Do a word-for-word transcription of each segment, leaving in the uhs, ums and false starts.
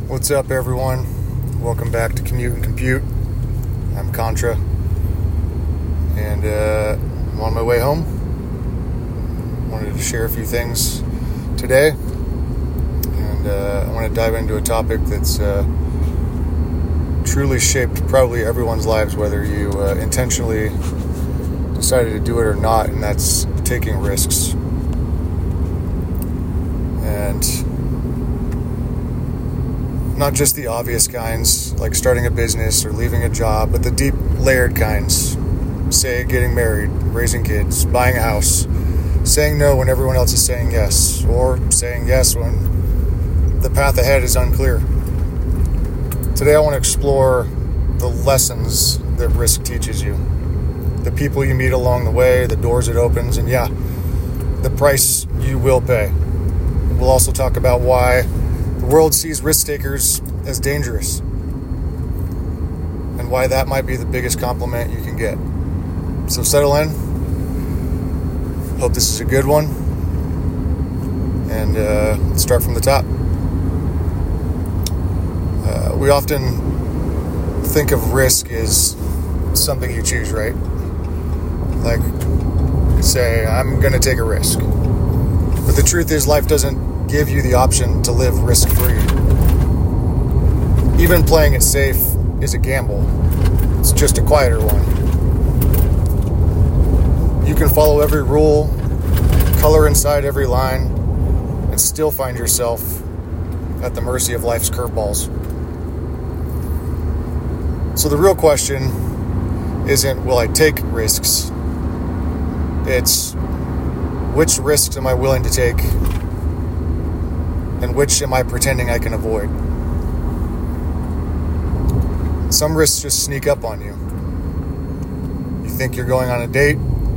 What's up, everyone? Welcome back to Commute and Compute. I'm Contra, and uh, I'm on my way home. Wanted to share a few things today, and uh, I want to dive into a topic that's uh, truly shaped probably everyone's lives, whether you uh, intentionally decided to do it or not, and that's taking risks. And not just the obvious kinds, like starting a business or leaving a job, but the deep, layered kinds. Say, getting married, raising kids, buying a house, saying no when everyone else is saying yes, or saying yes when the path ahead is unclear. Today I want to explore the lessons that risk teaches you, the people you meet along the way, the doors it opens, and yeah, the price you will pay. We'll also talk about why the world sees risk takers as dangerous, and why that might be the biggest compliment you can get. So settle in. Hope this is a good one. And uh, let's start from the top. Uh, we often think of risk as something you choose, right? Like, say, I'm going to take a risk. But the truth is, life doesn't give you the option to live risk-free. Even playing it safe is a gamble. It's just a quieter one. You can follow every rule, color inside every line, and still find yourself at the mercy of life's curveballs. So the real question isn't, will I take risks? It's, which risks am I willing to take? And which am I pretending I can avoid? Some risks just sneak up on you. You think you're going on a date,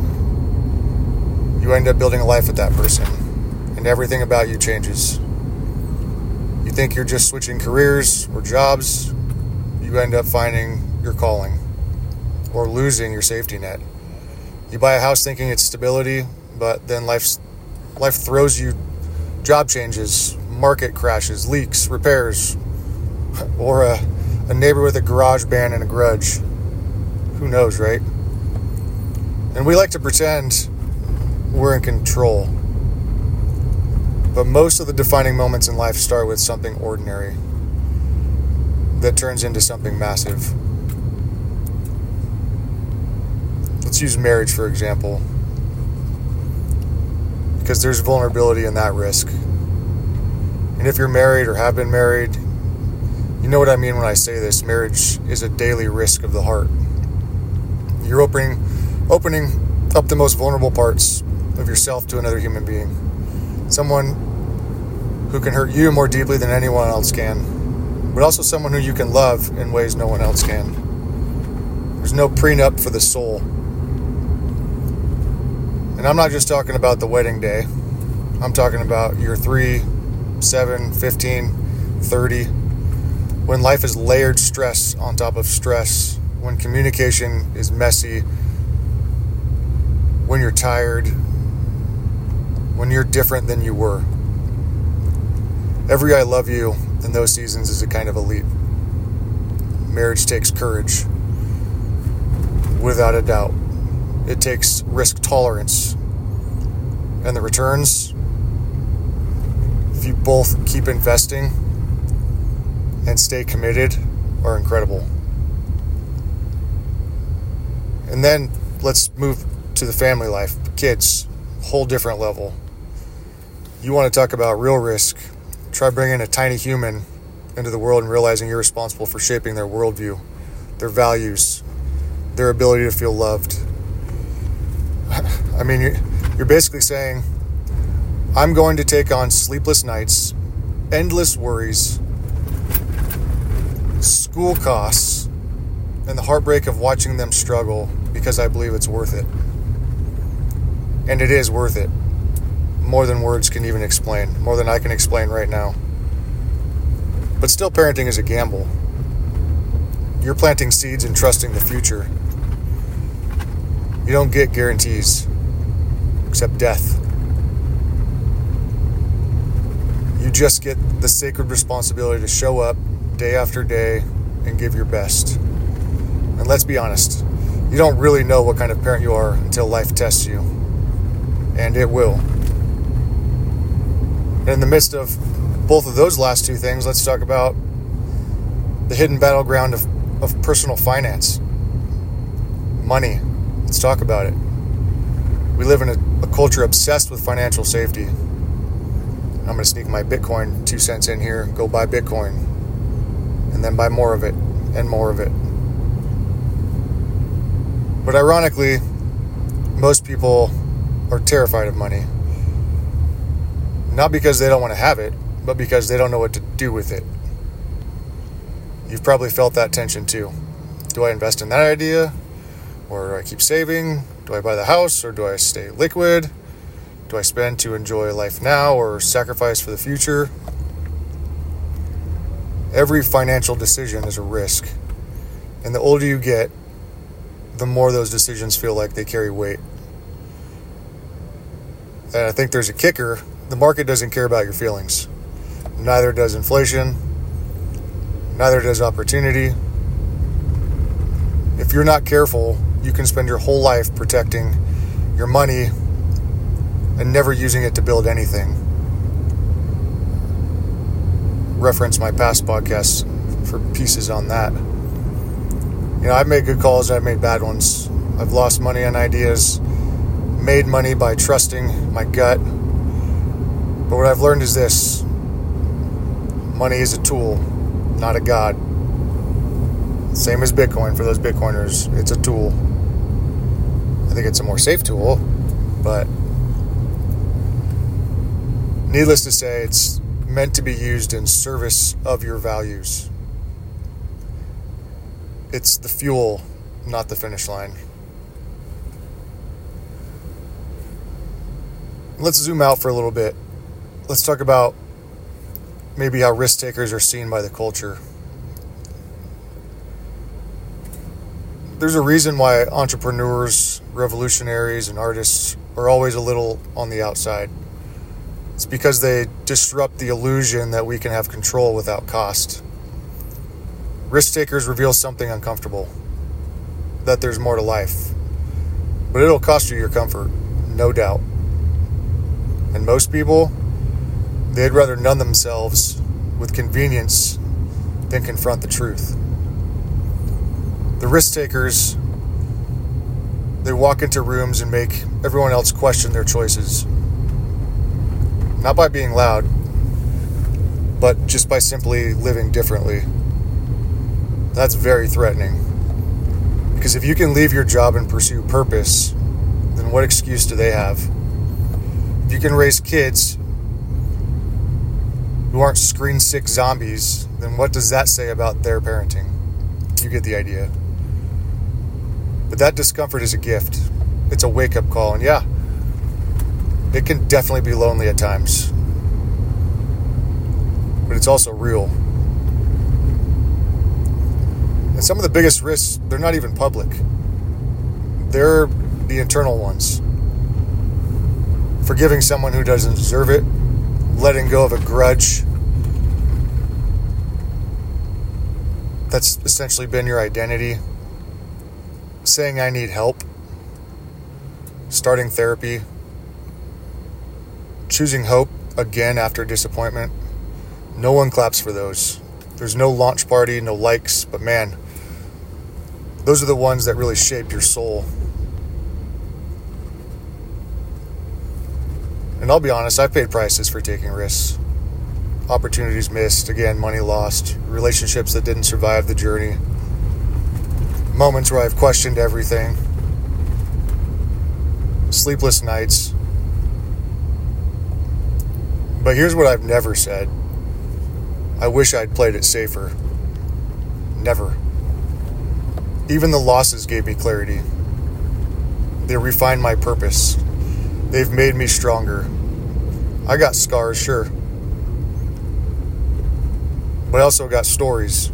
you end up building a life with that person, and everything about you changes. You think you're just switching careers or jobs, you end up finding your calling, or losing your safety net. You buy a house thinking it's stability, but then life's, life throws you job changes, market crashes, leaks, repairs, or a, a neighbor with a garage band and a grudge. Who knows, right? And we like to pretend we're in control. But most of the defining moments in life start with something ordinary that turns into something massive. Let's use marriage, for example, because there's vulnerability in that risk. And if you're married or have been married, you know what I mean when I say this. Marriage is a daily risk of the heart. You're opening, opening up the most vulnerable parts of yourself to another human being. Someone who can hurt you more deeply than anyone else can, but also someone who you can love in ways no one else can. There's no prenup for the soul. And I'm not just talking about the wedding day. I'm talking about year three, seven, fifteen, thirty, when life is layered stress on top of stress, when communication is messy, when you're tired, when you're different than you were. Every I love you in those seasons is a kind of a leap. Marriage takes courage, without a doubt. It takes risk tolerance. And the returns, if you both keep investing and stay committed, are incredible. And then let's move to the family life. Kids, whole different level. You want to talk about real risk. Try bringing a tiny human into the world and realizing you're responsible for shaping their worldview, their values, their ability to feel loved. I mean, you're basically saying, I'm going to take on sleepless nights, endless worries, school costs, and the heartbreak of watching them struggle because I believe it's worth it. And it is worth it. More than words can even explain, more than I can explain right now. But still, parenting is a gamble. You're planting seeds and trusting the future. You don't get guarantees, except death. You just get the sacred responsibility to show up day after day and give your best. And let's be honest, you don't really know what kind of parent you are until life tests you. And it will. And in the midst of both of those last two things, let's talk about the hidden battleground of, of personal finance. Money. Let's talk about it. We live in a, a culture obsessed with financial safety. I'm going to sneak my Bitcoin two cents in here, go buy Bitcoin, and then buy more of it, and more of it. But ironically, most people are terrified of money. Not because they don't want to have it, but because they don't know what to do with it. You've probably felt that tension too. Do I invest in that idea? Or do I keep saving? Do I buy the house? Or do I stay liquid? Do I spend to enjoy life now or sacrifice for the future? Every financial decision is a risk. And the older you get, the more those decisions feel like they carry weight. And I think there's a kicker. The market doesn't care about your feelings. Neither does inflation. Neither does opportunity. If you're not careful, you can spend your whole life protecting your money and never using it to build anything. Reference my past podcasts for pieces on that. You know, I've made good calls, I've made bad ones. I've lost money on ideas, made money by trusting my gut. But what I've learned is this: money is a tool, not a god. Same as Bitcoin for those Bitcoiners. It's a tool. I think it's a more safe tool, but needless to say, it's meant to be used in service of your values. It's the fuel, not the finish line. Let's zoom out for a little bit. Let's talk about maybe how risk takers are seen by the culture. There's a reason why entrepreneurs, revolutionaries, and artists are always a little on the outside. It's because they disrupt the illusion that we can have control without cost. Risk takers reveal something uncomfortable, that there's more to life. But it'll cost you your comfort, no doubt. And most people, they'd rather numb themselves with convenience than confront the truth. The risk takers, they walk into rooms and make everyone else question their choices. Not by being loud, but just by simply living differently. That's very threatening. Because if you can leave your job and pursue purpose, then what excuse do they have? If you can raise kids who aren't screen-sick zombies, then what does that say about their parenting? You get the idea. But that discomfort is a gift. It's a wake-up call. And yeah, it can definitely be lonely at times. But it's also real. And some of the biggest risks, they're not even public. They're the internal ones. Forgiving someone who doesn't deserve it. Letting go of a grudge that's essentially been your identity. Saying I need help. Starting therapy. Choosing hope again after disappointment. No one claps for those. There's no launch party, no likes, but man, those are the ones that really shape your soul. And I'll be honest, I've paid prices for taking risks. Opportunities missed, again, money lost, relationships that didn't survive the journey, moments where I've questioned everything, sleepless nights. But here's what I've never said. I wish I'd played it safer. Never. Even the losses gave me clarity. They refined my purpose. They've made me stronger. I got scars, sure. But I also got stories.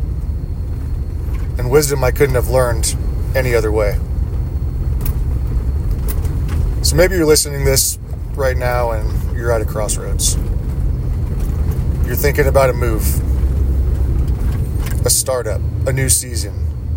And wisdom I couldn't have learned any other way. So maybe you're listening to this right now and you're at a crossroads. You're thinking about a move, a startup, a new season.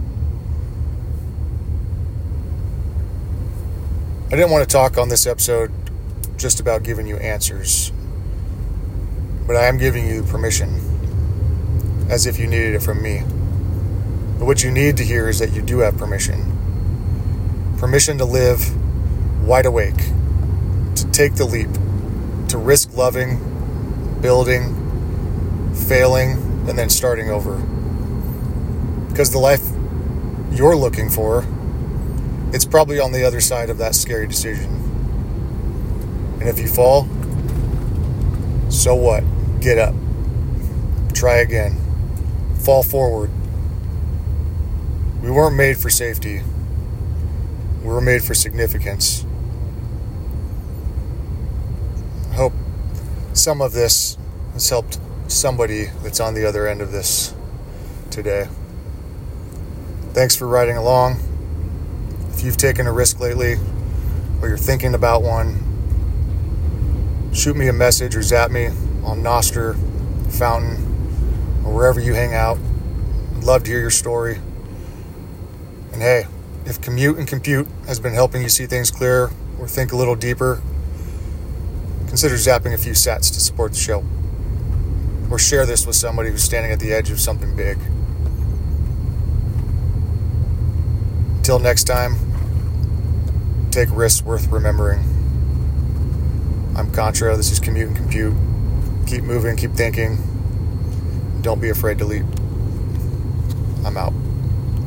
I didn't want to talk on this episode just about giving you answers, but I am giving you permission, as if you needed it from me. But what you need to hear is that you do have permission. Permission to live wide awake, to take the leap, to risk loving, building, failing, and then starting over. Because the life you're looking for, it's probably on the other side of that scary decision. And if you fall, so what? Get up. Try again. Fall forward. We weren't made for safety. We were made for significance. I hope some of this has helped somebody that's on the other end of this today. Thanks for riding along. If you've taken a risk lately, or you're thinking about one, shoot me a message or zap me on Nostr, Fountain, or wherever you hang out. I'd love to hear your story. And hey, if Commute and Compute has been helping you see things clearer or think a little deeper, consider zapping a few sats to support the show. Or share this with somebody who's standing at the edge of something big. Until next time, take risks worth remembering. I'm Contra, this is Commute and Compute. Keep moving, keep thinking. Don't be afraid to leap. I'm out.